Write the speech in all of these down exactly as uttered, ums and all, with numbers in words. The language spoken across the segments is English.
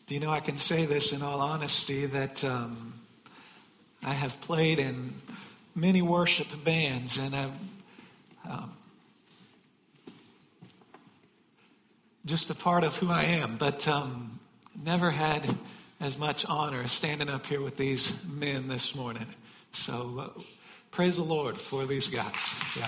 Do you know, I can say this in all honesty that um, I have played in many worship bands, and I've um, just a part of who I am, but um, never had as much honor as standing up here with these men this morning. So uh, praise the Lord for these guys. Yeah.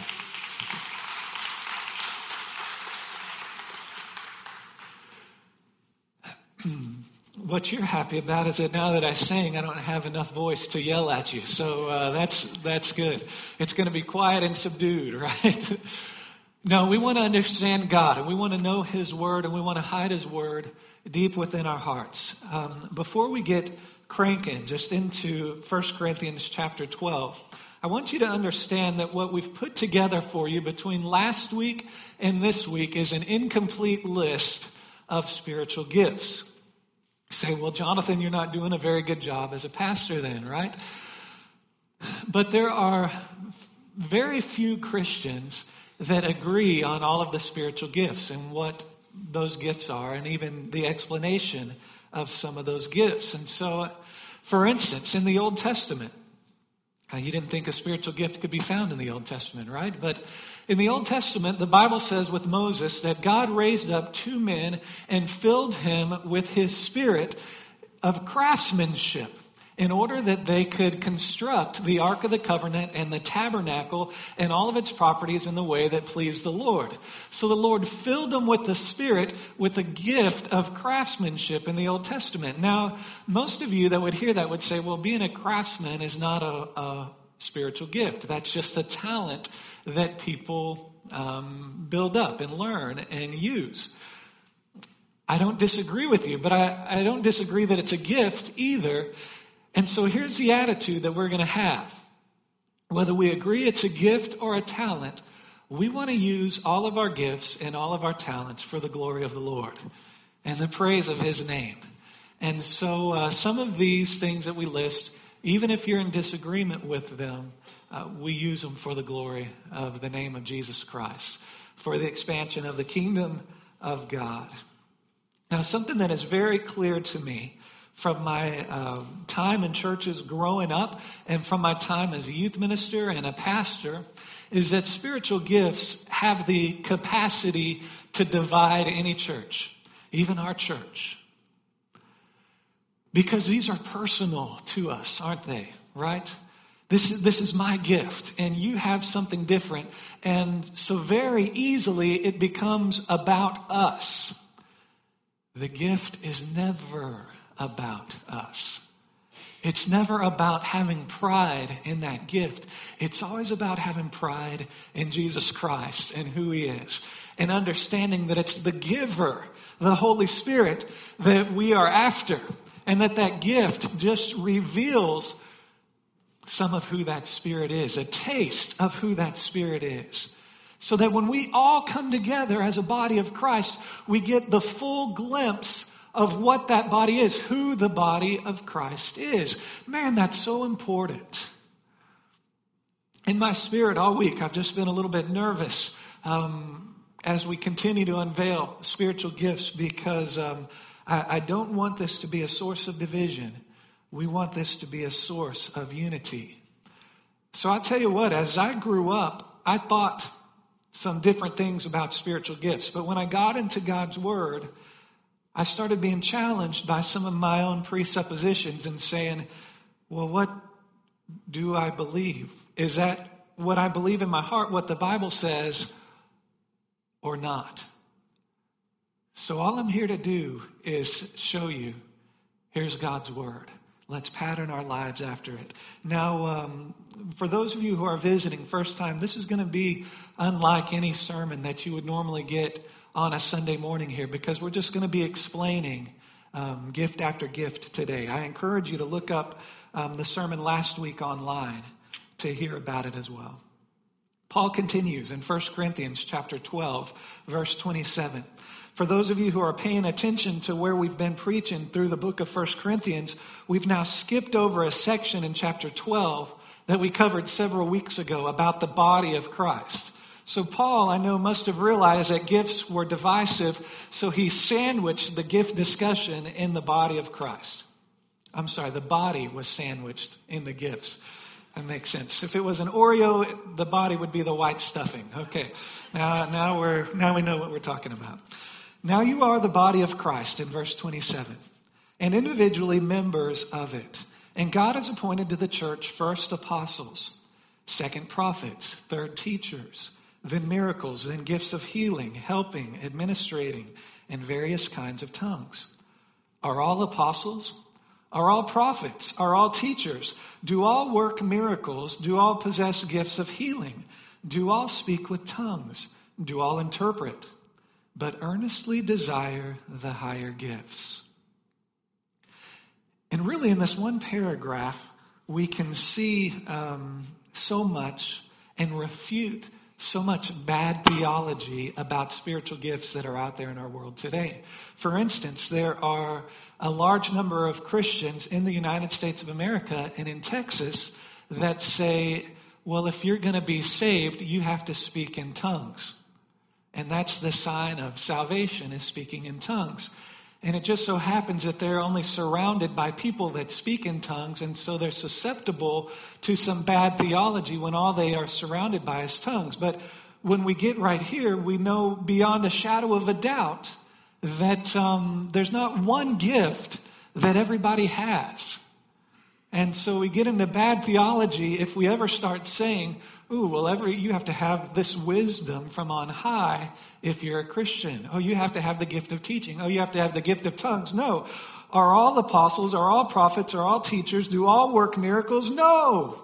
What you're happy about is that now that I sing, I don't have enough voice to yell at you. So uh, that's that's good. It's going to be quiet and subdued, right? No, we want to understand God, and we want to know His Word, and we want to hide His Word deep within our hearts. Um, before we get cranking just into First Corinthians chapter twelve, I want you to understand that what we've put together for you between last week and this week is an incomplete list of spiritual gifts. Say, well, Jonathan, you're not doing a very good job as a pastor then, right? But there are very few Christians that agree on all of the spiritual gifts and what those gifts are, and even the explanation of some of those gifts. And so, for instance, in the Old Testament, uh, you didn't think a spiritual gift could be found in the Old Testament, right? But in the Old Testament, the Bible says with Moses that God raised up two men and filled him with His spirit of craftsmanship in order that they could construct the Ark of the Covenant and the tabernacle and all of its properties in the way that pleased the Lord. So the Lord filled them with the Spirit with the gift of craftsmanship in the Old Testament. Now, most of you that would hear that would say, well, being a craftsman is not a, a spiritual gift. That's just a talent that people um, build up and learn and use. I don't disagree with you, but I, I don't disagree that it's a gift either. And so here's the attitude that we're going to have. Whether we agree it's a gift or a talent, we want to use all of our gifts and all of our talents for the glory of the Lord and the praise of His name. And so uh, some of these things that we list, even if you're in disagreement with them, uh, we use them for the glory of the name of Jesus Christ, for the expansion of the kingdom of God. Now, something that is very clear to me from my uh, time in churches growing up and from my time as a youth minister and a pastor is that spiritual gifts have the capacity to divide any church, even our church. Because these are personal to us, aren't they? Right? This, this is my gift, and you have something different. And so very easily it becomes about us. The gift is never about us. It's never about having pride in that gift. It's always about having pride in Jesus Christ and who He is, and understanding that it's the giver, the Holy Spirit, that we are after, and that that gift just reveals some of who that Spirit is, a taste of who that Spirit is. So that when we all come together as a body of Christ, we get the full glimpse of what that body is, who the body of Christ is. Man, that's so important. In my spirit all week, I've just been a little bit nervous um, as we continue to unveil spiritual gifts because um, I, I don't want this to be a source of division. We want this to be a source of unity. So I'll tell you what, as I grew up, I thought some different things about spiritual gifts. But when I got into God's Word, I started being challenged by some of my own presuppositions and saying, well, what do I believe? Is that what I believe in my heart, what the Bible says, or not? So all I'm here to do is show you, here's God's Word. Let's pattern our lives after it. Now, um, for those of you who are visiting first time, this is going to be unlike any sermon that you would normally get on a Sunday morning here, because we're just going to be explaining um, gift after gift today. I encourage you to look up um, the sermon last week online to hear about it as well. Paul continues in First Corinthians chapter twelve, verse twenty-seven. For those of you who are paying attention to where we've been preaching through the book of First Corinthians, we've now skipped over a section in chapter twelve that we covered several weeks ago about the body of Christ. So Paul, I know, must have realized that gifts were divisive, so he sandwiched the gift discussion in the body of Christ. I'm sorry, the body was sandwiched in the gifts. That makes sense. If it was an Oreo, the body would be the white stuffing. Okay, now, now, we're, now we know what we're talking about. Now you are the body of Christ in verse twenty-seven, and individually members of it. And God has appointed to the church first apostles, second prophets, third teachers, then miracles, then gifts of healing, helping, administrating, and various kinds of tongues. Are all apostles? Are all prophets? Are all teachers? Do all work miracles? Do all possess gifts of healing? Do all speak with tongues? Do all interpret? But earnestly desire the higher gifts. And really in this one paragraph, we can see um, so much and refute so much bad theology about spiritual gifts that are out there in our world today. For instance, there are a large number of Christians in the United States of America and in Texas that say, well, if you're going to be saved, you have to speak in tongues. And that's the sign of salvation, is speaking in tongues. And it just so happens that they're only surrounded by people that speak in tongues, and so they're susceptible to some bad theology when all they are surrounded by is tongues. But when we get right here, we know beyond a shadow of a doubt that um, there's not one gift that everybody has. And so we get into bad theology if we ever start saying, ooh, well, every you have to have this wisdom from on high if you're a Christian. Oh, you have to have the gift of teaching. Oh, you have to have the gift of tongues. No. Are all apostles, are all prophets, are all teachers, do all work miracles? No.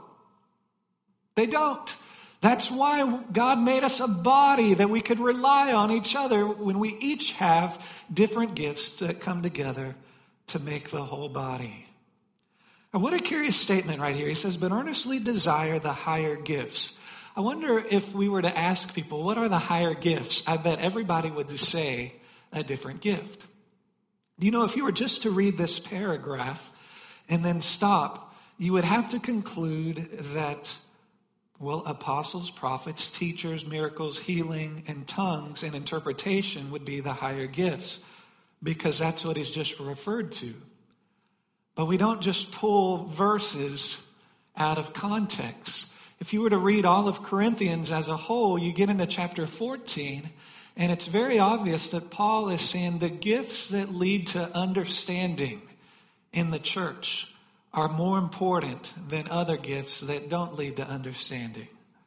They don't. That's why God made us a body, that we could rely on each other when we each have different gifts that come together to make the whole body. And what a curious statement right here. He says, but earnestly desire the higher gifts. I wonder if we were to ask people, what are the higher gifts? I bet everybody would say a different gift. You know, if you were just to read this paragraph and then stop, you would have to conclude that, well, apostles, prophets, teachers, miracles, healing, and tongues and interpretation would be the higher gifts, because that's what he's just referred to. But we don't just pull verses out of context. If you were to read all of Corinthians as a whole, you get into chapter fourteen, and it's very obvious that Paul is saying the gifts that lead to understanding in the church are more important than other gifts that don't lead to understanding.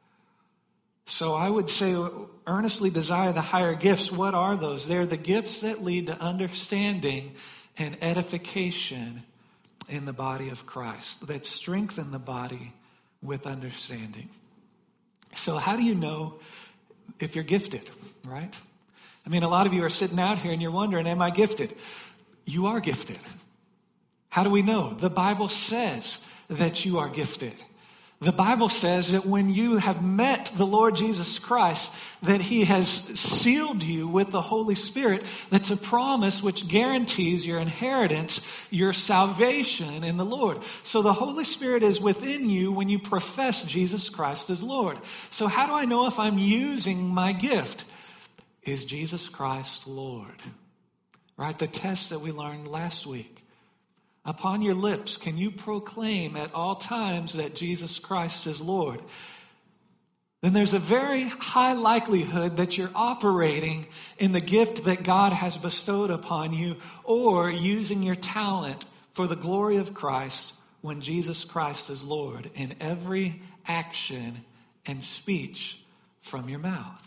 So I would say earnestly desire the higher gifts. What are those? They're the gifts that lead to understanding and edification in the body of Christ, that strengthen the body with understanding. So how do you know if you're gifted, right? I mean, a lot of you are sitting out here and you're wondering, am I gifted? You are gifted. How do we know? The Bible says that you are gifted. The Bible says that when you have met the Lord Jesus Christ, that he has sealed you with the Holy Spirit. That's a promise which guarantees your inheritance, your salvation in the Lord. So the Holy Spirit is within you when you profess Jesus Christ as Lord. So how do I know if I'm using my gift? Is Jesus Christ Lord? Right? The test that we learned last week. Upon your lips, can you proclaim at all times that Jesus Christ is Lord? Then there's a very high likelihood that you're operating in the gift that God has bestowed upon you, or using your talent for the glory of Christ when Jesus Christ is Lord in every action and speech from your mouth.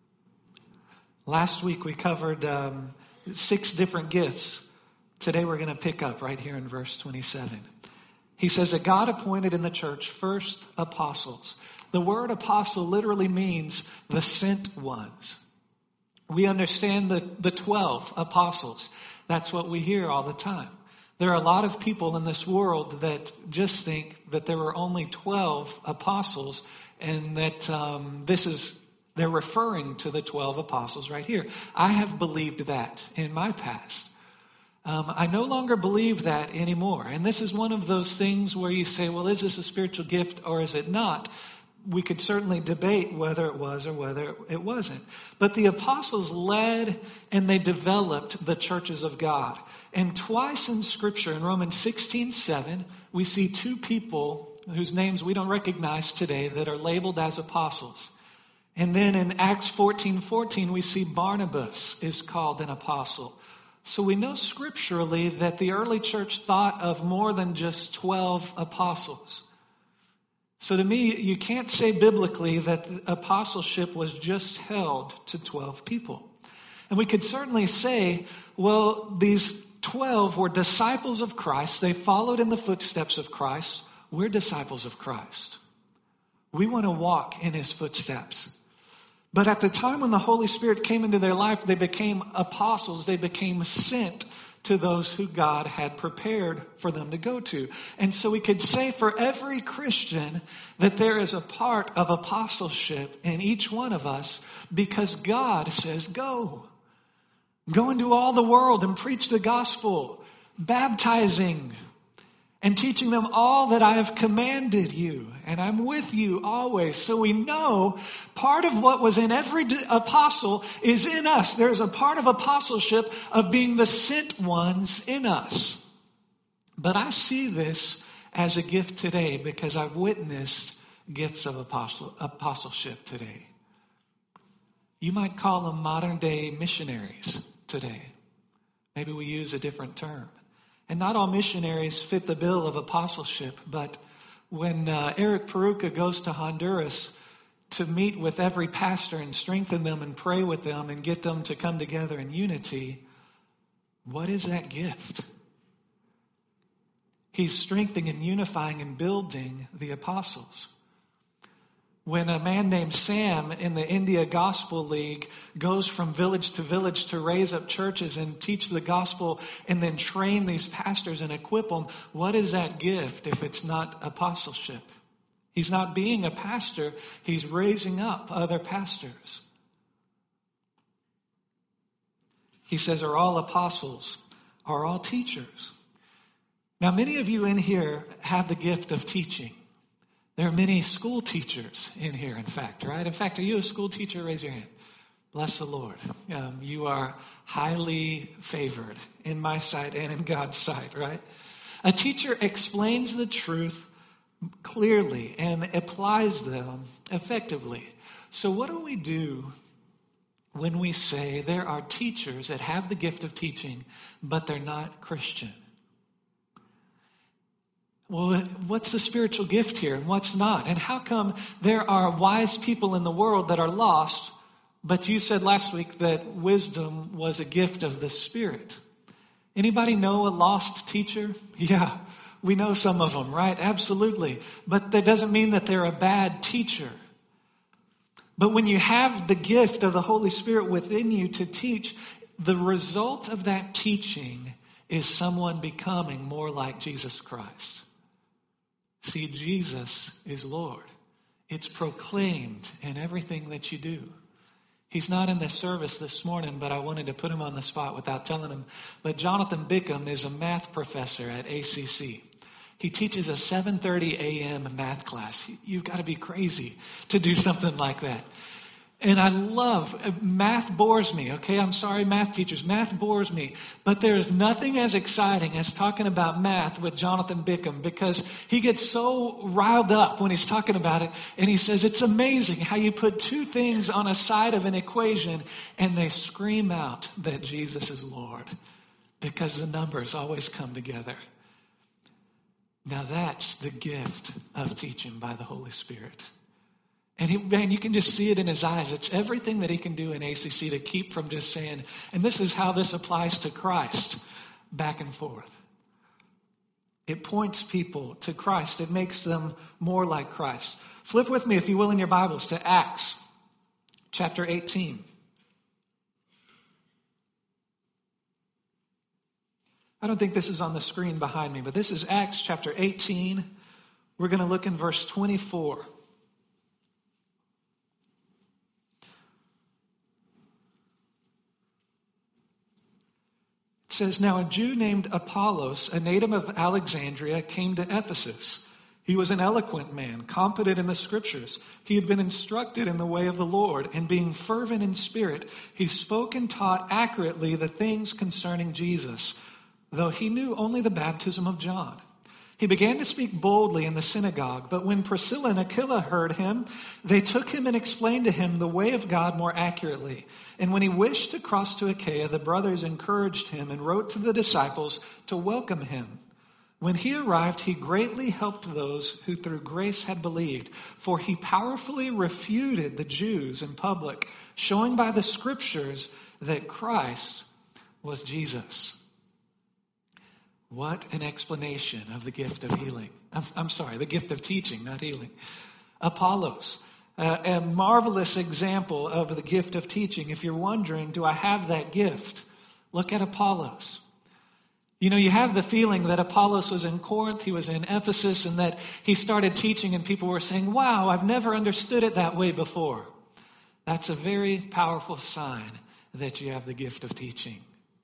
Last week we covered um, six different gifts. Today we're going to pick up right here in verse twenty-seven. He says that God appointed in the church first apostles. The word apostle literally means the sent ones. We understand the, the twelve apostles. That's what we hear all the time. There are a lot of people in this world that just think that there were only twelve apostles, and that um, this is, they're referring to the twelve apostles right here. I have believed that in my past. Um, I no longer believe that anymore. And this is one of those things where you say, well, is this a spiritual gift or is it not? we could certainly debate whether it was or whether it wasn't. But the apostles led and they developed the churches of God. And twice in Scripture, in Romans sixteen seven, we see two people whose names we don't recognize today that are labeled as apostles. And then in Acts fourteen fourteen, we see Barnabas is called an apostle. So we know scripturally that the early church thought of more than just twelve apostles. So to me, you can't say biblically that the apostleship was just held to twelve people. And we could certainly say, well, these twelve were disciples of Christ. They followed in the footsteps of Christ. We're disciples of Christ. We want to walk in his footsteps. But at the time when the Holy Spirit came into their life, they became apostles. They became sent to those who God had prepared for them to go to. And so we could say for every Christian that there is a part of apostleship in each one of us because God says, go. Go into all the world and preach the gospel, baptizing and teaching them all that I have commanded you. And I'm with you always. So we know part of what was in every apostle is in us. There's a part of apostleship of being the sent ones in us. But I see this as a gift today because I've witnessed gifts of apostle, apostleship today. You might call them modern day missionaries today. Maybe we use a different term. And not all missionaries fit the bill of apostleship, but when uh, Eric Peruca goes to Honduras to meet with every pastor and strengthen them and pray with them and get them to come together in unity, what is that gift? He's strengthening and unifying and building the apostles. When a man named Sam in the India Gospel League goes from village to village to raise up churches and teach the gospel and then train these pastors and equip them, what is that gift if it's not apostleship? He's not being a pastor, he's raising up other pastors. He says, are all apostles? Are all teachers? Now, many of you in here have the gift of teaching. There are many school teachers in here, in fact, right? In fact, are you a school teacher? Raise your hand. Bless the Lord. Um, you are highly favored in my sight and in God's sight, right? A teacher explains the truth clearly and applies them effectively. So what do we do when we say there are teachers that have the gift of teaching, but they're not Christian? Well, what's the spiritual gift here and what's not? And how come there are wise people in the world that are lost, but you said last week that wisdom was a gift of the Spirit? Anybody know a lost teacher? Yeah, we know some of them, right? Absolutely. But that doesn't mean that they're a bad teacher. But when you have the gift of the Holy Spirit within you to teach, the result of that teaching is someone becoming more like Jesus Christ. See, Jesus is Lord. It's proclaimed in everything that you do. He's not in the service this morning, but I wanted to put him on the spot without telling him. But Jonathan Bickham is a math professor at A C C. He teaches a seven thirty a.m. math class. You've got to be crazy to do something like that. And I love, math bores me, okay? I'm sorry, math teachers. Math bores me. But there's nothing as exciting as talking about math with Jonathan Bickham because he gets so riled up when he's talking about it. And he says, it's amazing how you put two things on a side of an equation and they scream out that Jesus is Lord because the numbers always come together. Now that's the gift of teaching by the Holy Spirit. And he, man, you can just see it in his eyes. It's everything that he can do in A C C to keep from just saying, and this is how this applies to Christ, back and forth. It points people to Christ. It makes them more like Christ. Flip with me, if you will, in your Bibles to Acts chapter eighteen. I don't think this is on the screen behind me, but this is Acts chapter eighteen. We're going to look in verse twenty-four. It says, now a Jew named Apollos, a native of Alexandria, came to Ephesus. He He was an eloquent man, competent in the scriptures. He had been instructed in the way of the Lord, and being fervent in spirit, he spoke and taught accurately the things concerning Jesus, though he knew only the baptism of John. He began to speak boldly in the synagogue, but when Priscilla and Aquila heard him, they took him and explained to him the way of God more accurately. And when he wished to cross to Achaia, the brothers encouraged him and wrote to the disciples to welcome him. When he arrived, he greatly helped those who through grace had believed, for he powerfully refuted the Jews in public, showing by the scriptures that Christ was Jesus. What an explanation of the gift of healing. I'm, I'm sorry, the gift of teaching, not healing. Apollos, uh, a marvelous example of the gift of teaching. If you're wondering, do I have that gift? Look at Apollos. You know, you have the feeling that Apollos was in Corinth, he was in Ephesus, and that he started teaching and people were saying, wow, I've never understood it that way before. That's a very powerful sign that you have the gift of teaching.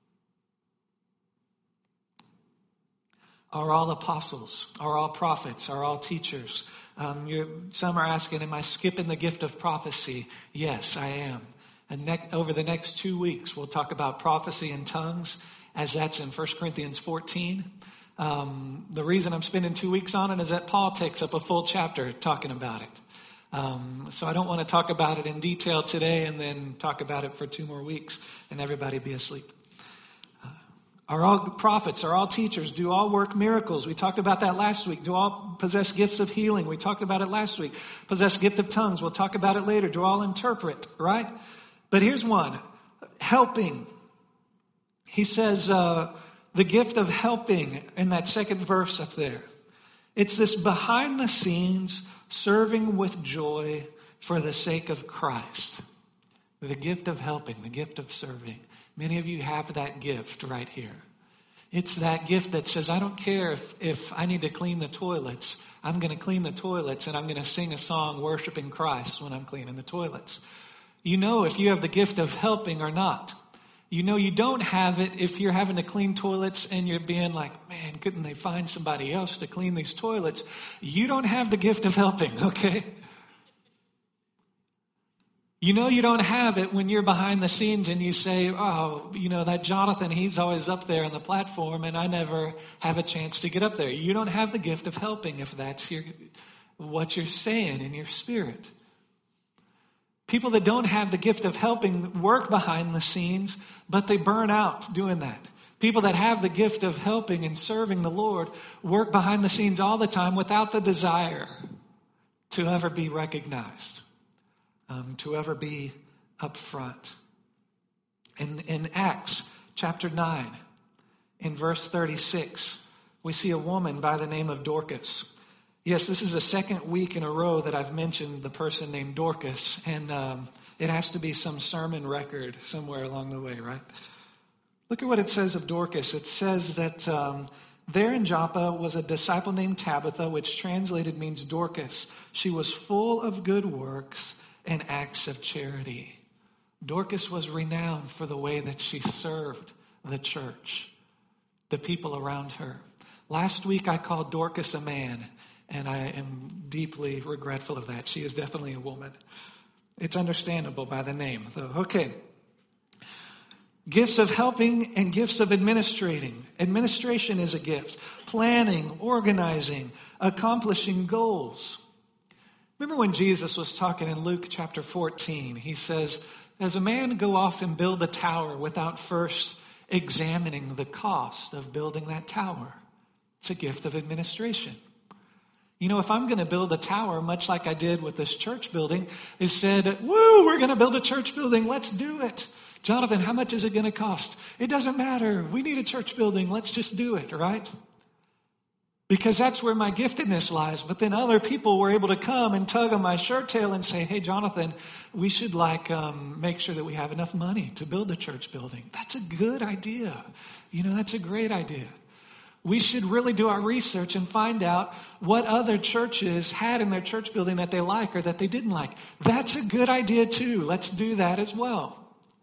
Are all apostles? Are all prophets? Are all teachers? Um, you're, some are asking, am I skipping the gift of prophecy? Yes, I am. And ne- over the next two weeks, we'll talk about prophecy in tongues, as that's in First Corinthians fourteen. Um, the reason I'm spending two weeks on it is that Paul takes up a full chapter talking about it. Um, so I don't want to talk about it in detail today and then talk about it for two more weeks and everybody be asleep. Are all prophets, are all teachers, do all work miracles? We talked about that last week. Do all possess gifts of healing? We talked about it last week. Possess gift of tongues. We'll talk about it later. Do all interpret, right? But here's one. Helping. He says uh, the gift of helping in that second verse up there. It's this behind the scenes serving with joy for the sake of Christ. The gift of helping, the gift of serving. Many of you have that gift right here. It's that gift that says, I don't care if, if I need to clean the toilets. I'm going to clean the toilets and I'm going to sing a song worshiping Christ when I'm cleaning the toilets. You know if you have the gift of helping or not. You know you don't have it if you're having to clean toilets and you're being like, man, couldn't they find somebody else to clean these toilets? You don't have the gift of helping, okay? You know you don't have it when you're behind the scenes and you say, oh, you know, that Jonathan, he's always up there on the platform and I never have a chance to get up there. You don't have the gift of helping if that's your, what you're saying in your spirit. People that don't have the gift of helping work behind the scenes, but they burn out doing that. People that have the gift of helping and serving the Lord work behind the scenes all the time without the desire to ever be recognized. Um, to ever be up front. In, in Acts chapter nine, in verse thirty-six, we see a woman by the name of Dorcas. Yes, this is the second week in a row that I've mentioned the person named Dorcas, and um, it has to be some sermon record somewhere along the way, right? Look at what it says of Dorcas. It says that um, there in Joppa was a disciple named Tabitha, which translated means Dorcas. She was full of good works and acts of charity. Dorcas was renowned for the way that she served the church, the people around her. Last week I called Dorcas a man, and I am deeply regretful of that. She is definitely a woman. It's understandable by the name, though. Okay. Gifts of helping and gifts of administrating. Administration is a gift. Planning, organizing, accomplishing goals. Remember when Jesus was talking in Luke chapter fourteen, he says, does a man go off and build a tower without first examining the cost of building that tower? It's a gift of administration. You know, if I'm going to build a tower, much like I did with this church building, it said, woo, we're going to build a church building. Let's do it. Jonathan, how much is it going to cost? It doesn't matter. We need a church building. Let's just do it, right? Because that's where my giftedness lies. But then other people were able to come and tug on my shirt tail and say, hey, Jonathan, we should like um, make sure that we have enough money to build a church building. That's a good idea. You know, that's a great idea. We should really do our research and find out what other churches had in their church building that they like or that they didn't like. That's a good idea too. Let's do that as well.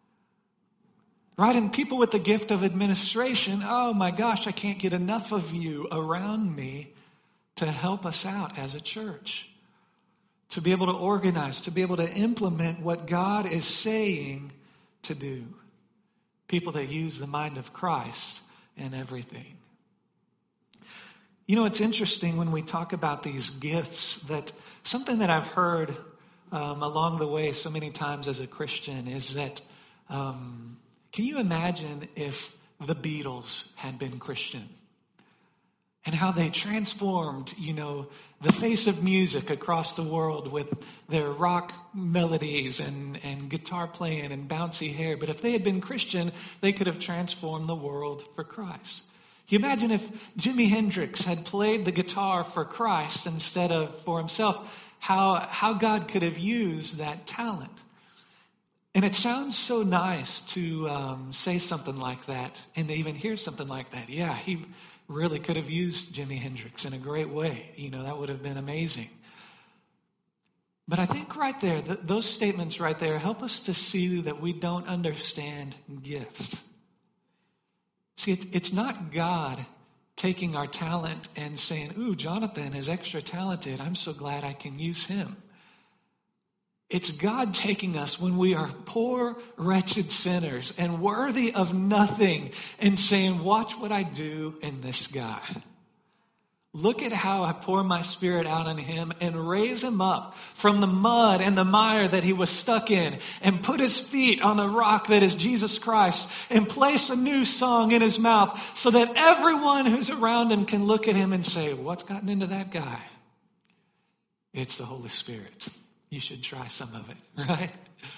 Right? And people with the gift of administration, oh my gosh, I can't get enough of you around me to help us out as a church, to be able to organize, to be able to implement what God is saying to do. People that use the mind of Christ in everything. You know, it's interesting when we talk about these gifts that something that I've heard um, along the way so many times as a Christian is that, um, can you imagine if the Beatles had been Christian? And how they transformed, you know, the face of music across the world with their rock melodies and, and guitar playing and bouncy hair. But if they had been Christian, they could have transformed the world for Christ. Can you imagine if Jimi Hendrix had played the guitar for Christ instead of for himself, how, how God could have used that talent? And it sounds so nice to um, say something like that and to even hear something like that. Yeah, he really could have used Jimi Hendrix in a great way. You know, that would have been amazing. But I think right there, th- those statements right there help us to see that we don't understand gifts. See, it's, it's not God taking our talent and saying, ooh, Jonathan is extra talented. I'm so glad I can use him. It's God taking us when we are poor, wretched sinners and worthy of nothing and saying, watch what I do in this guy. Look at how I pour my spirit out on him and raise him up from the mud and the mire that he was stuck in and put his feet on the rock that is Jesus Christ and place a new song in his mouth so that everyone who's around him can look at him and say, what's gotten into that guy? It's the Holy Spirit. You should try some of it, right?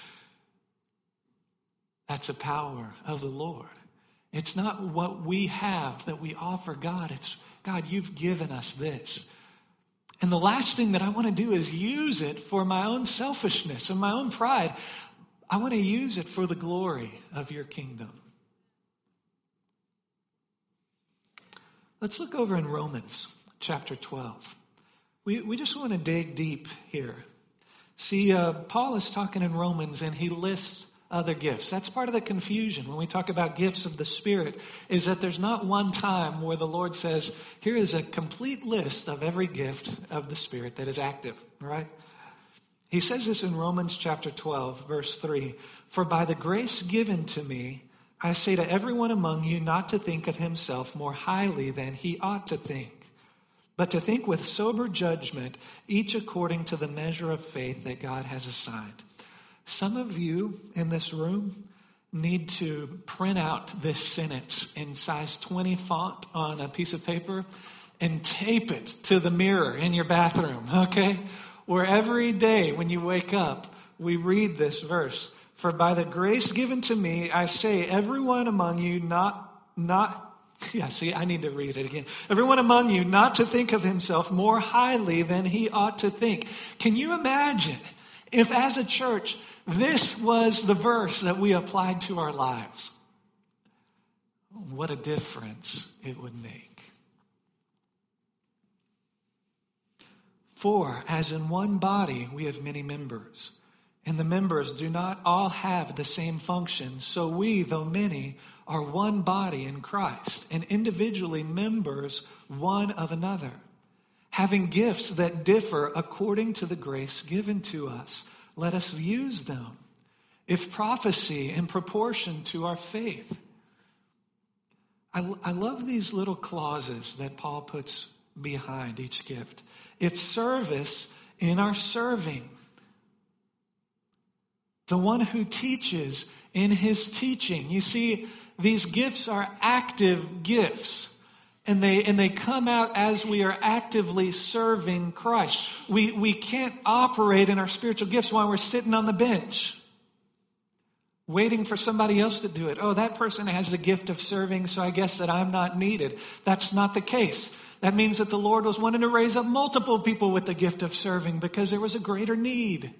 That's the power of the Lord. It's not what we have that we offer God. It's, God, you've given us this. And the last thing that I want to do is use it for my own selfishness and my own pride. I want to use it for the glory of your kingdom. Let's look over in Romans chapter twelve. We, we just want to dig deep here. See, uh, Paul is talking in Romans and he lists other gifts. That's part of the confusion when we talk about gifts of the Spirit, is that there's not one time where the Lord says, here is a complete list of every gift of the Spirit that is active, right? He says this in Romans chapter twelve, verse three, for by the grace given to me, I say to everyone among you not to think of himself more highly than he ought to think, but to think with sober judgment, each according to the measure of faith that God has assigned. Some of you in this room need to print out this sentence in size twenty font on a piece of paper and tape it to the mirror in your bathroom, okay? Where every day when you wake up, we read this verse. For by the grace given to me, I say, everyone among you not, not, Yeah, see, I need to read it again. Everyone among you not to think of himself more highly than he ought to think. Can you imagine if as a church, this was the verse that we applied to our lives? What a difference it would make. For as in one body we have many members, and the members do not all have the same function, so we, though many, are one body in Christ, and individually members one of another, having gifts that differ according to the grace given to us. Let us use them. If prophecy, in proportion to our faith. I, I love these little clauses that Paul puts behind each gift. If service, in our serving. The one who teaches, in his teaching. You see, these gifts are active gifts. And they and they come out as we are actively serving Christ. We, we can't operate in our spiritual gifts while we're sitting on the bench, waiting for somebody else to do it. Oh, that person has the gift of serving, so I guess that I'm not needed. That's not the case. That means that the Lord was wanting to raise up multiple people with the gift of serving because there was a greater need.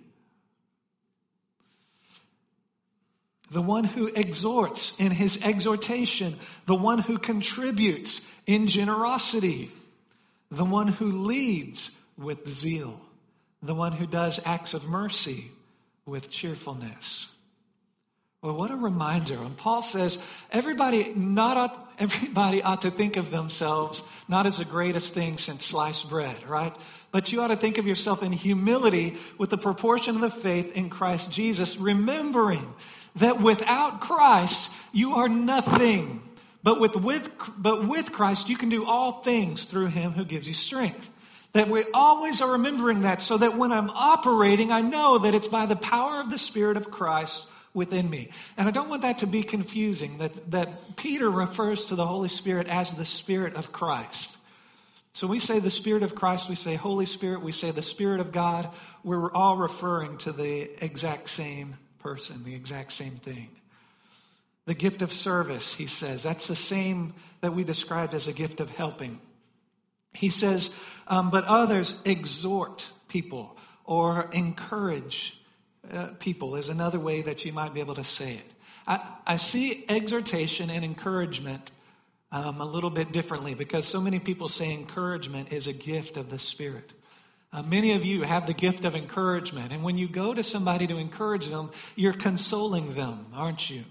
The one who exhorts in his exhortation, the one who contributes in generosity, the one who leads with zeal, the one who does acts of mercy with cheerfulness. Well, what a reminder. And Paul says everybody not ought, everybody ought to think of themselves not as the greatest thing since sliced bread, right? But you ought to think of yourself in humility with the proportion of the faith in Christ Jesus, remembering that without Christ, you are nothing. But with, with, but with Christ, you can do all things through him who gives you strength. That we always are remembering that, so that when I'm operating, I know that it's by the power of the Spirit of Christ within me. And I don't want that to be confusing, that, that Peter refers to the Holy Spirit as the Spirit of Christ. So we say the Spirit of Christ, we say Holy Spirit, we say the Spirit of God. We're all referring to the exact same person, the exact same thing. The gift of service, he says, that's the same that we described as a gift of helping. He says, um, but others exhort people or encourage uh, people is another way that you might be able to say it. I, I see exhortation and encouragement um, a little bit differently, because so many people say encouragement is a gift of the Spirit. Uh, many of you have the gift of encouragement, and when you go to somebody to encourage them, you're consoling them, aren't you?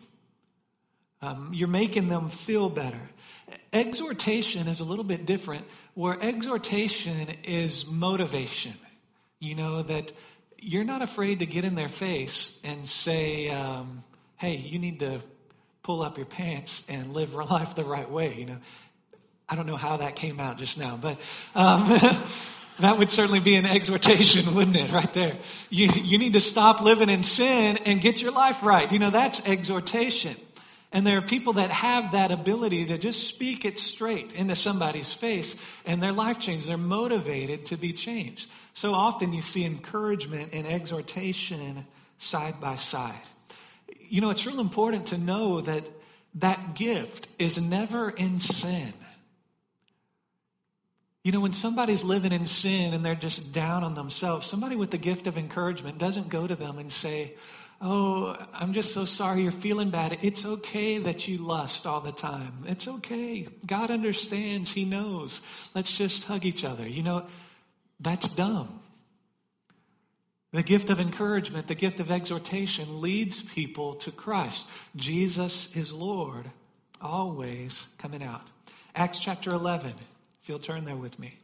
Um, you're making them feel better. Exhortation is a little bit different, where exhortation is motivation. You know, that you're not afraid to get in their face and say, um, hey, you need to pull up your pants and live life the right way. You know, I don't know how that came out just now, but um, that would certainly be an exhortation, wouldn't it, right there? You, you need to stop living in sin and get your life right. You know, that's exhortation. And there are people that have that ability to just speak it straight into somebody's face, and their life changes. They're motivated to be changed. So often you see encouragement and exhortation side by side. You know, it's real important to know that that gift is never in sin. You know, when somebody's living in sin and they're just down on themselves, somebody with the gift of encouragement doesn't go to them and say, oh, I'm just so sorry you're feeling bad. It's okay that you lust all the time. It's okay. God understands. He knows. Let's just hug each other. You know, that's dumb. The gift of encouragement, the gift of exhortation leads people to Christ. Jesus is Lord, always coming out. Acts chapter eleven, if you'll turn there with me.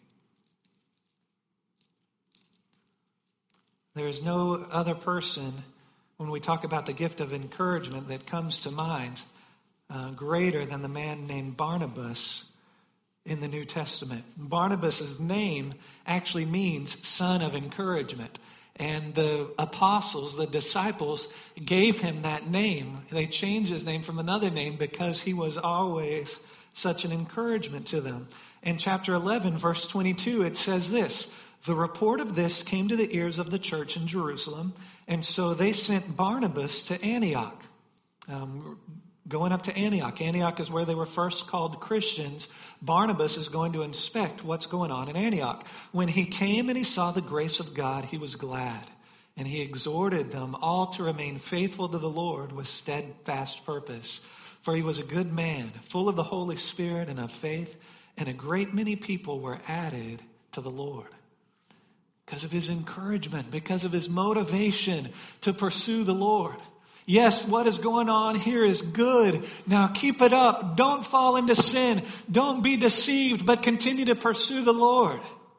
There is no other person, when we talk about the gift of encouragement, that comes to mind uh, greater than the man named Barnabas in the New Testament. Barnabas' name actually means son of encouragement. And the apostles, the disciples, gave him that name. They changed his name from another name because he was always such an encouragement to them. In chapter eleven, verse twenty-two, it says this: the report of this came to the ears of the church in Jerusalem, and so they sent Barnabas to Antioch. Um, going up to Antioch. Antioch is where they were first called Christians. Barnabas is going to inspect what's going on in Antioch. When he came and he saw the grace of God, he was glad. And he exhorted them all to remain faithful to the Lord with steadfast purpose. For he was a good man, full of the Holy Spirit and of faith, and a great many people were added to the Lord. Because of his encouragement, because of his motivation to pursue the Lord. Yes, what is going on here is good. Now keep it up. Don't fall into sin. Don't be deceived, but continue to pursue the Lord.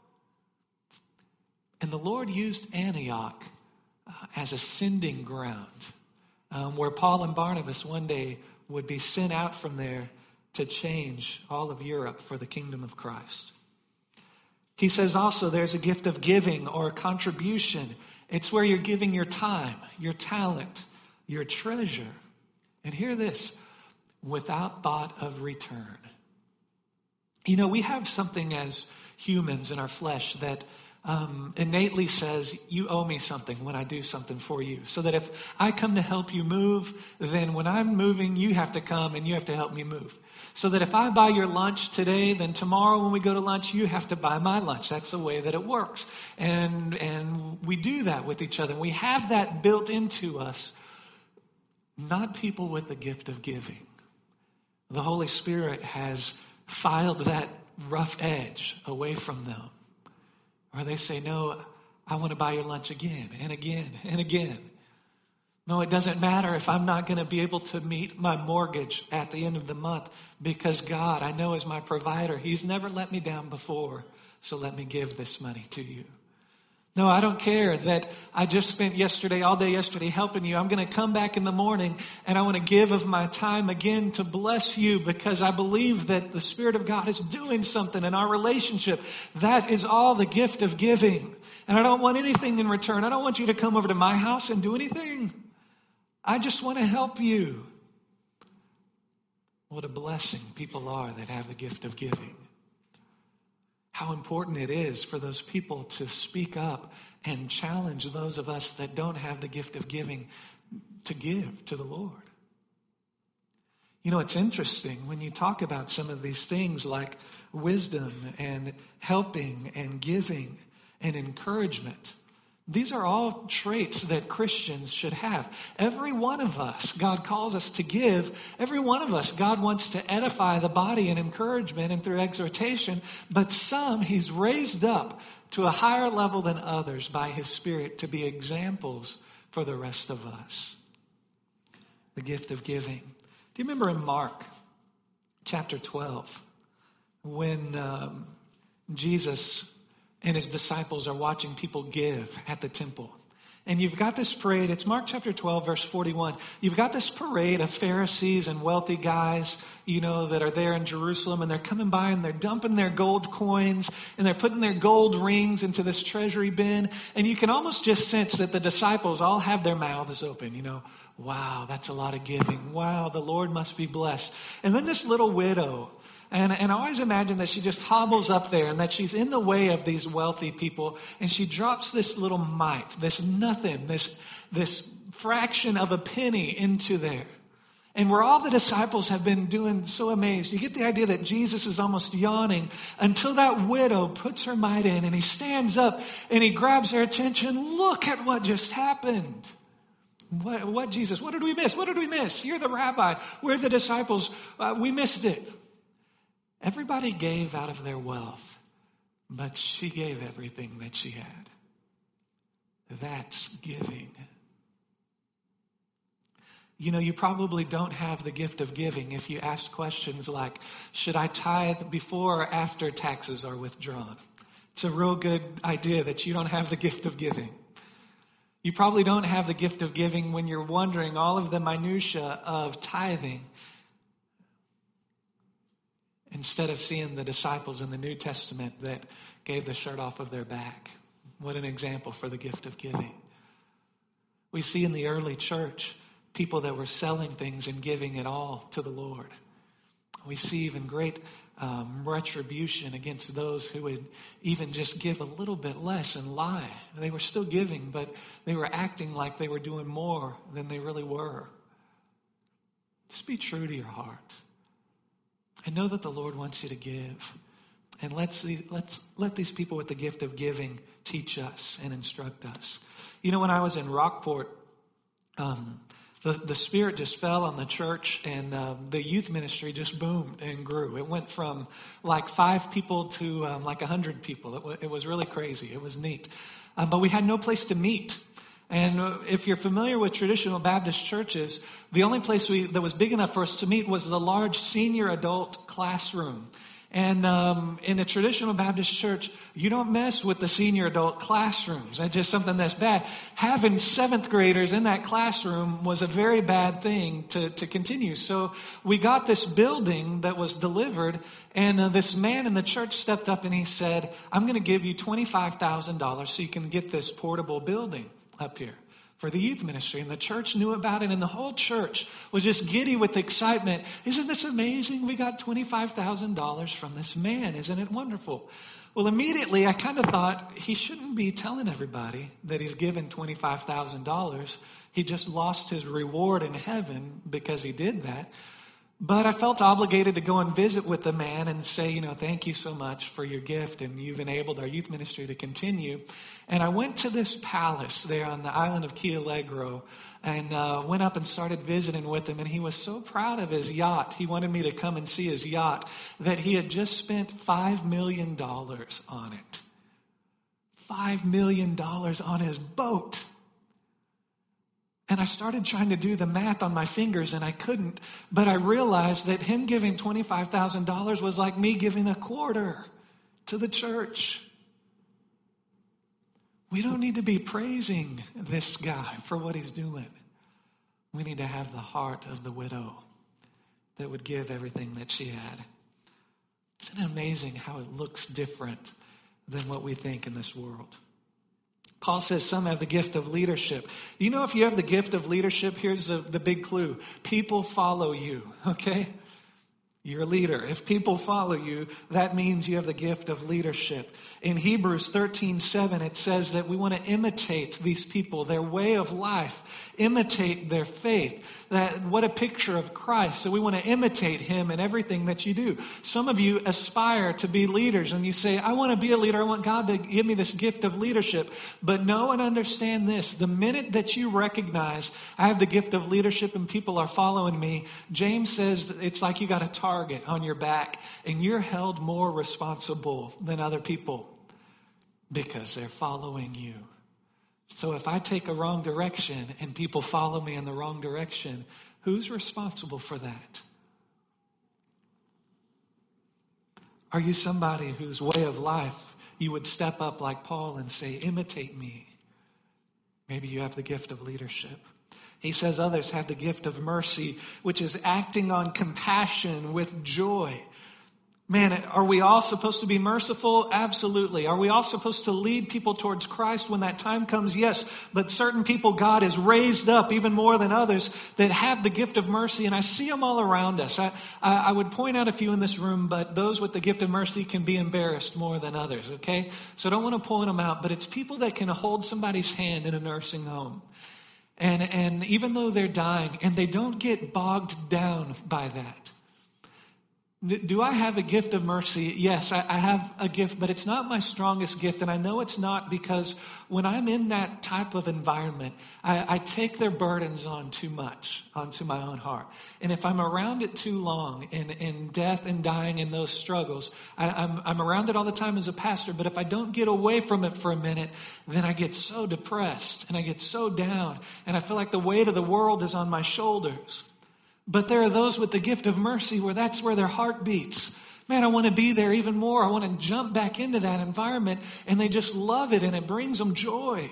And the Lord used Antioch uh, as a sending ground um, where Paul and Barnabas one day would be sent out from there to change all of Europe for the kingdom of Christ. He says also there's a gift of giving or contribution. It's where you're giving your time, your talent, your treasure. And hear this, without thought of return. You know, we have something as humans in our flesh that um, innately says, you owe me something when I do something for you. So that if I come to help you move, then when I'm moving, you have to come and you have to help me move. So that if I buy your lunch today, then tomorrow when we go to lunch, you have to buy my lunch. That's the way that it works. And, and we do that with each other. We have that built into us. Not people with the gift of giving. The Holy Spirit has filed that rough edge away from them. Or they say, no, I want to buy your lunch again and again and again. No, it doesn't matter if I'm not going to be able to meet my mortgage at the end of the month because God, I know, is my provider. He's never let me down before, so let me give this money to you. No, I don't care that I just spent yesterday, all day yesterday, helping you. I'm going to come back in the morning and I want to give of my time again to bless you because I believe that the Spirit of God is doing something in our relationship. That is all the gift of giving. And I don't want anything in return. I don't want you to come over to my house and do anything. I just want to help you. What a blessing people are that have the gift of giving. How important it is for those people to speak up and challenge those of us that don't have the gift of giving to give to the Lord. You know, it's interesting when you talk about some of these things like wisdom and helping and giving and encouragement. These are all traits that Christians should have. Every one of us, God calls us to give. Every one of us, God wants to edify the body in encouragement and through exhortation. But some He's raised up to a higher level than others by His Spirit to be examples for the rest of us. The gift of giving. Do you remember in Mark chapter twelve when um, Jesus and His disciples are watching people give at the temple? And you've got this parade. It's Mark chapter twelve, verse forty-one. You've got this parade of Pharisees and wealthy guys, you know, that are there in Jerusalem. And they're coming by and they're dumping their gold coins. And they're putting their gold rings into this treasury bin. And you can almost just sense that the disciples all have their mouths open. You know, wow, that's a lot of giving. Wow, the Lord must be blessed. And then this little widow. And, and I always imagine that she just hobbles up there and that she's in the way of these wealthy people. And she drops this little mite, this nothing, this, this fraction of a penny into there. And where all the disciples have been doing so amazed, you get the idea that Jesus is almost yawning until that widow puts her mite in and He stands up and He grabs her attention. Look at what just happened. What, what Jesus, what did we miss? What did we miss? You're the rabbi. We're the disciples. Uh, we missed it. Everybody gave out of their wealth, but she gave everything that she had. That's giving. You know, you probably don't have the gift of giving if you ask questions like, should I tithe before or after taxes are withdrawn? It's a real good idea that you don't have the gift of giving. You probably don't have the gift of giving when you're wondering all of the minutia of tithing, instead of seeing the disciples in the New Testament that gave the shirt off of their back. What an example for the gift of giving. We see in the early church people that were selling things and giving it all to the Lord. We see even great um, retribution against those who would even just give a little bit less and lie. They were still giving, but they were acting like they were doing more than they really were. Just be true to your heart. And know that the Lord wants you to give. And let's, let's let these people with the gift of giving teach us and instruct us. You know, when I was in Rockport, um, the, the Spirit just fell on the church and um, the youth ministry just boomed and grew. It went from like five people to um, like a hundred people. It, w- it was really crazy. It was neat. Um, but we had no place to meet. And if you're familiar with traditional Baptist churches, the only place we, that was big enough for us to meet was the large senior adult classroom. And um, in a traditional Baptist church, you don't mess with the senior adult classrooms. That's just something that's bad. Having seventh graders in that classroom was a very bad thing to, to continue. So we got this building that was delivered, and uh, this man in the church stepped up and he said, I'm going to give you twenty-five thousand dollars so you can get this portable building up here for the youth ministry. And the church knew about it, and the whole church was just giddy with excitement. Isn't this amazing? We got twenty-five thousand dollars from this man. Isn't it wonderful? Well, immediately I kind of thought he shouldn't be telling everybody that he's given twenty-five thousand dollars. He just lost his reward in heaven because he did that. But I felt obligated to go and visit with the man and say, you know, thank you so much for your gift, and you've enabled our youth ministry to continue. And I went to this palace there on the island of Key Allegro and uh, went up and started visiting with him. And he was so proud of his yacht. He wanted me to come and see his yacht that he had just spent five million dollars on it. five million dollars on his boat. And I started trying to do the math on my fingers, and I couldn't. But I realized that him giving twenty-five thousand dollars was like me giving a quarter to the church. We don't need to be praising this guy for what he's doing. We need to have the heart of the widow that would give everything that she had. Isn't it amazing how it looks different than what we think in this world? Paul says some have the gift of leadership. You know, if you have the gift of leadership, here's the, the big clue. People follow you, okay? You're a leader. If people follow you, that means you have the gift of leadership. In Hebrews thirteen seven, it says that we want to imitate these people, their way of life, imitate their faith. That what a picture of Christ. So we want to imitate him in everything that you do. Some of you aspire to be leaders and you say, I want to be a leader. I want God to give me this gift of leadership. But know and understand this. The minute that you recognize I have the gift of leadership and people are following me, James says it's like you got a target on your back and you're held more responsible than other people because they're following you. So if I take a wrong direction and people follow me in the wrong direction, who's responsible for that? Are you somebody whose way of life you would step up like Paul and say, imitate me? Maybe you have the gift of leadership. He says others have the gift of mercy, which is acting on compassion with joy. Man, are we all supposed to be merciful? Absolutely. Are we all supposed to lead people towards Christ when that time comes? Yes. But certain people God has raised up even more than others that have the gift of mercy. And I see them all around us. I, I, I would point out a few in this room, but those with the gift of mercy can be embarrassed more than others. Okay. So I don't want to point them out, but it's people that can hold somebody's hand in a nursing home. And, and even though they're dying and they don't get bogged down by that. Do I have a gift of mercy? Yes, I, I have a gift, but it's not my strongest gift. And I know it's not because when I'm in that type of environment, I, I take their burdens on too much, onto my own heart. And if I'm around it too long in, in death and dying in those struggles, I, I'm, I'm around it all the time as a pastor. But if I don't get away from it for a minute, then I get so depressed and I get so down. And I feel like the weight of the world is on my shoulders. But there are those with the gift of mercy where that's where their heart beats. Man, I want to be there even more. I want to jump back into that environment. And they just love it and it brings them joy.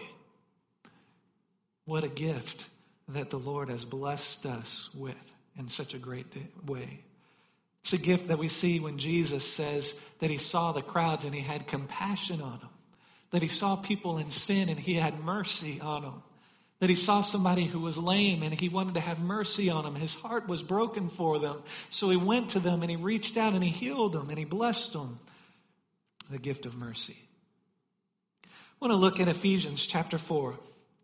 What a gift that the Lord has blessed us with in such a great way. It's a gift that we see when Jesus says that he saw the crowds and he had compassion on them. That he saw people in sin and he had mercy on them. That he saw somebody who was lame and he wanted to have mercy on them. His heart was broken for them. So he went to them and he reached out and he healed them and he blessed them. The gift of mercy. I want to look at Ephesians chapter four.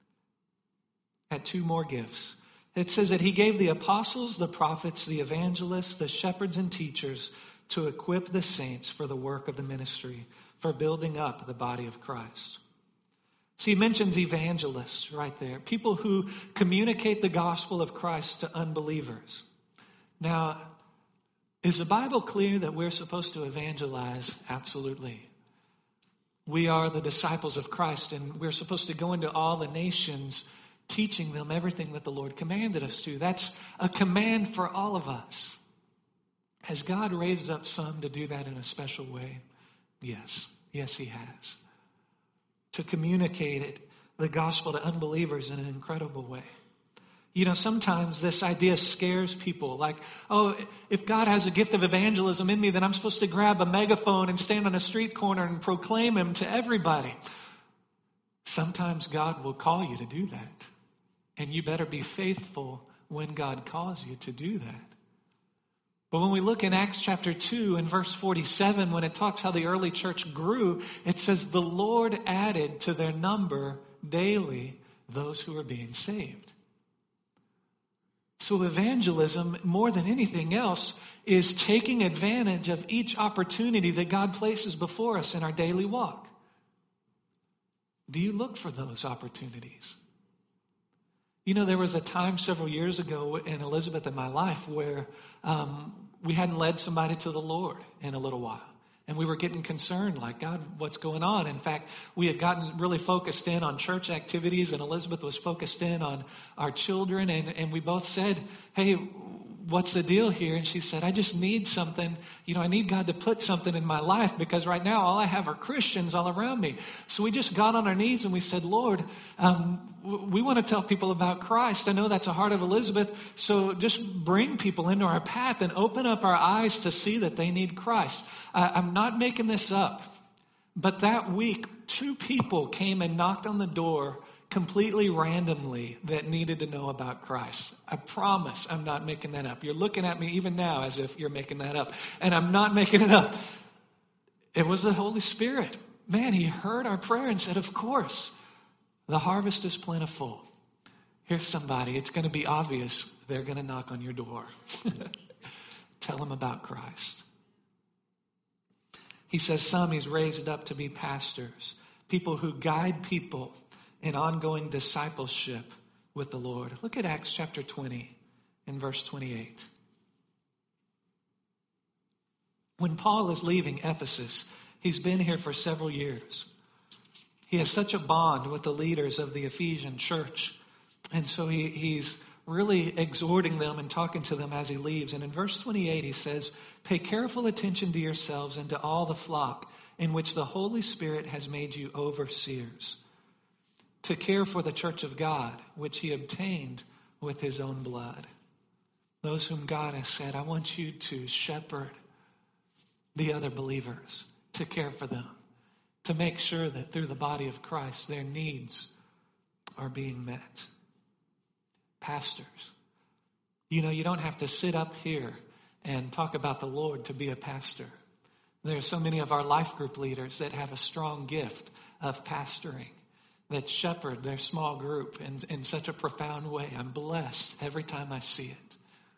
At two more gifts. It says that he gave the apostles, the prophets, the evangelists, the shepherds and teachers to equip the saints for the work of the ministry, for building up the body of Christ. See, he mentions evangelists right there. People who communicate the gospel of Christ to unbelievers. Now, is the Bible clear that we're supposed to evangelize? Absolutely. We are the disciples of Christ, and we're supposed to go into all the nations, teaching them everything that the Lord commanded us to. That's a command for all of us. Has God raised up some to do that in a special way? Yes. Yes, he has. To communicate it, the gospel to unbelievers in an incredible way. You know, sometimes this idea scares people. Like, oh, if God has a gift of evangelism in me, then I'm supposed to grab a megaphone and stand on a street corner and proclaim him to everybody. Sometimes God will call you to do that. And you better be faithful when God calls you to do that. But when we look in Acts chapter two and verse forty-seven, when it talks how the early church grew, it says the Lord added to their number daily those who were being saved. So evangelism, more than anything else, is taking advantage of each opportunity that God places before us in our daily walk. Do you look for those opportunities? You know, there was a time several years ago in Elizabeth and my life where um, we hadn't led somebody to the Lord in a little while. And we were getting concerned, like, God, what's going on? In fact, we had gotten really focused in on church activities, and Elizabeth was focused in on our children. And, and we both said, hey, what's the deal here? And she said, I just need something. You know, I need God to put something in my life because right now all I have are Christians all around me. So we just got on our knees and we said, Lord, um, we want to tell people about Christ. I know that's the heart of Elizabeth. So just bring people into our path and open up our eyes to see that they need Christ. I, I'm not making this up. But that week, two people came and knocked on the door completely randomly that needed to know about Christ. I promise I'm not making that up. You're looking at me even now as if you're making that up. And I'm not making it up. It was the Holy Spirit. Man, he heard our prayer and said, of course, the harvest is plentiful. Here's somebody. It's going to be obvious. They're going to knock on your door. Tell them about Christ. He says some he's raised up to be pastors, people who guide people in ongoing discipleship with the Lord. Look at Acts chapter twenty and verse twenty-eight. When Paul is leaving Ephesus, he's been here for several years. He has such a bond with the leaders of the Ephesian church. And so he, he's really exhorting them and talking to them as he leaves. And in verse twenty-eight, he says, pay careful attention to yourselves and to all the flock in which the Holy Spirit has made you overseers, to care for the church of God, which he obtained with his own blood. Those whom God has said, I want you to shepherd the other believers, to care for them, to make sure that through the body of Christ, their needs are being met. Pastors, you know, you don't have to sit up here and talk about the Lord to be a pastor. There are so many of our life group leaders that have a strong gift of pastoring, that shepherd their small group in, in such a profound way. I'm blessed every time I see it.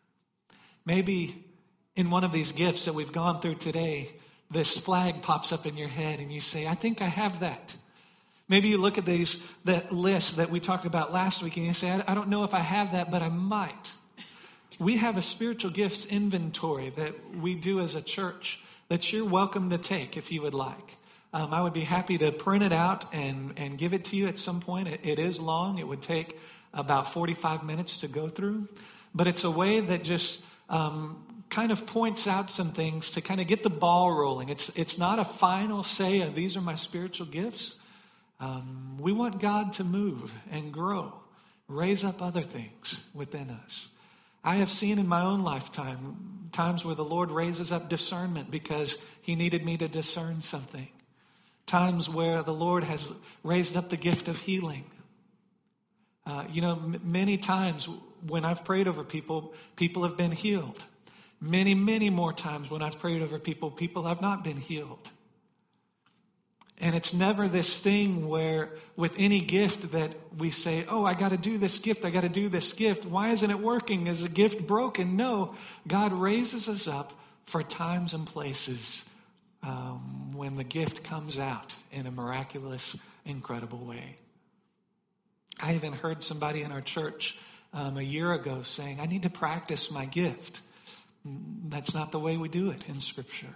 Maybe in one of these gifts that we've gone through today, this flag pops up in your head and you say, I think I have that. Maybe you look at these that list that we talked about last week and you say, I, I don't know if I have that, but I might. We have a spiritual gifts inventory that we do as a church that you're welcome to take if you would like. Um, I would be happy to print it out and, and give it to you at some point. It, it is long. It would take about forty-five minutes to go through. But it's a way that just um, kind of points out some things to kind of get the ball rolling. It's, it's not a final say of these are my spiritual gifts. Um, we want God to move and grow, raise up other things within us. I have seen in my own lifetime times where the Lord raises up discernment because he needed me to discern something. Times where the Lord has raised up the gift of healing. Uh, you know, m- many times when I've prayed over people, people have been healed. Many, many more times when I've prayed over people, people have not been healed. And it's never this thing where with any gift that we say, oh, I got to do this gift, I got to do this gift. Why isn't it working? Is the gift broken? No, God raises us up for times and places um, when the gift comes out in a miraculous, incredible way. I even heard somebody in our church um, a year ago saying, I need to practice my gift. That's not the way we do it in Scripture.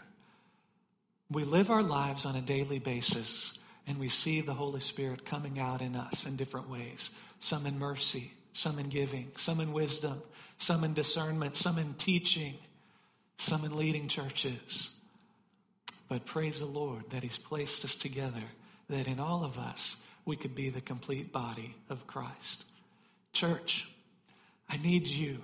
We live our lives on a daily basis, and we see the Holy Spirit coming out in us in different ways. Some in mercy, some in giving, some in wisdom, some in discernment, some in teaching, some in leading churches. But praise the Lord that he's placed us together, that in all of us, we could be the complete body of Christ. Church, I need you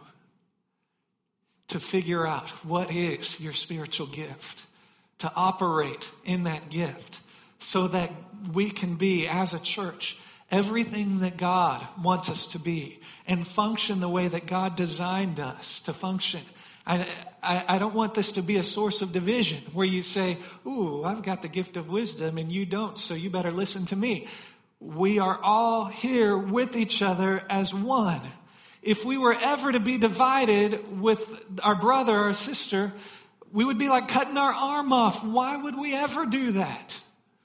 to figure out what is your spiritual gift, to operate in that gift so that we can be, as a church, everything that God wants us to be and function the way that God designed us to function. I, I, I don't want this to be a source of division where you say, ooh, I've got the gift of wisdom and you don't, so you better listen to me. We are all here with each other as one. If we were ever to be divided with our brother or sister, we would be like cutting our arm off. Why would we ever do that?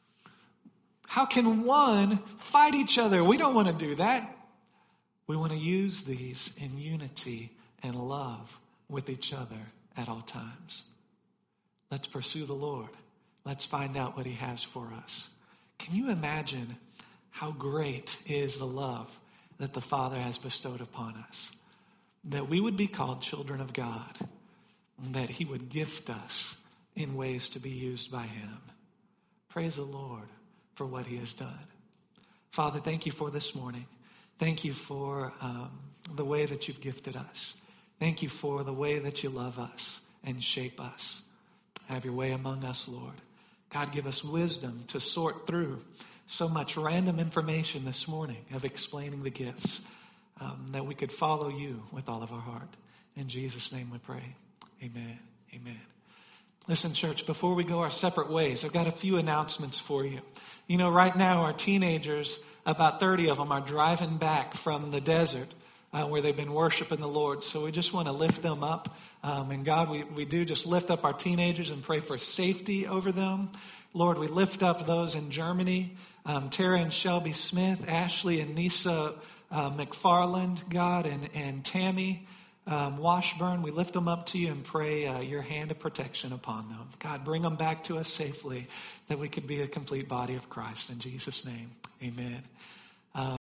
How can one fight each other? We don't want to do that. We want to use these in unity and love with each other at all times. Let's pursue the Lord. Let's find out what he has for us. Can you imagine how great is the love that the Father has bestowed upon us? That we would be called children of God, and that he would gift us in ways to be used by him. Praise the Lord for what he has done. Father, thank you for this morning. Thank you for um, the way that you've gifted us. Thank you for the way that you love us and shape us. Have your way among us, Lord. God, give us wisdom to sort through so much random information this morning of explaining the gifts, um, that we could follow you with all of our heart. In Jesus' name we pray. Amen. Amen. Listen, church, before we go our separate ways, I've got a few announcements for you. You know, right now our teenagers, about thirty of them, are driving back from the desert uh, where they've been worshiping the Lord. So we just want to lift them up. Um, and God, we, we do just lift up our teenagers and pray for safety over them. Lord, we lift up those in Germany, um, Tara and Shelby Smith, Ashley and Nisa uh, McFarland, God, and, and Tammy Um, Washburn. We lift them up to you and pray uh, your hand of protection upon them. God, bring them back to us safely, that we could be a complete body of Christ. In Jesus' name, amen.